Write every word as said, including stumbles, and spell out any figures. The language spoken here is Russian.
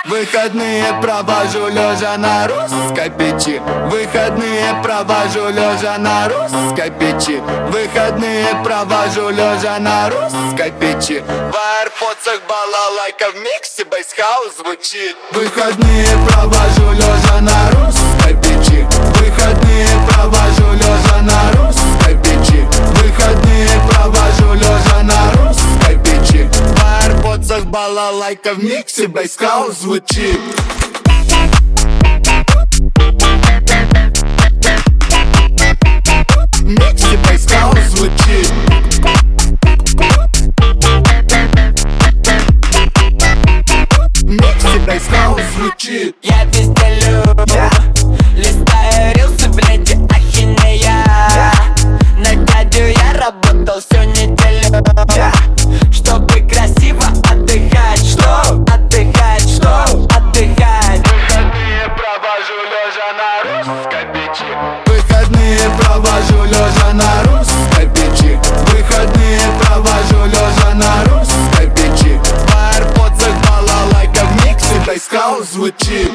Выходные провожу лежа на русской печи. Выходные провожу лежа на русской печи. Выходные провожу лежа на русской печи. В аирподсах балалайка, в миксе бейсхаус звучит. Выходные провожу лежа на русской печи. Выходные провожу лежа на русской печи. Выходные провожу лежа на русской печи. В аирподсах балалайка, в миксе бейсхаус звучит. В миксе бейсхаус звучит. В миксе бейсхаус звучит. Я пиздолю, yeah. Листаю рилсы в ленте ахинея, yeah. На дядю я работал всю неделю, yeah. Чтобы красиво отдыхать, что? Отдыхать, что? Отдыхать. Выходные провожу лежа на русской печи. Выходные провожу лежа на русской печи. Выходные провожу лежа на русской печи. В аирподсах балалайка, в миксе бейсхаус звучит.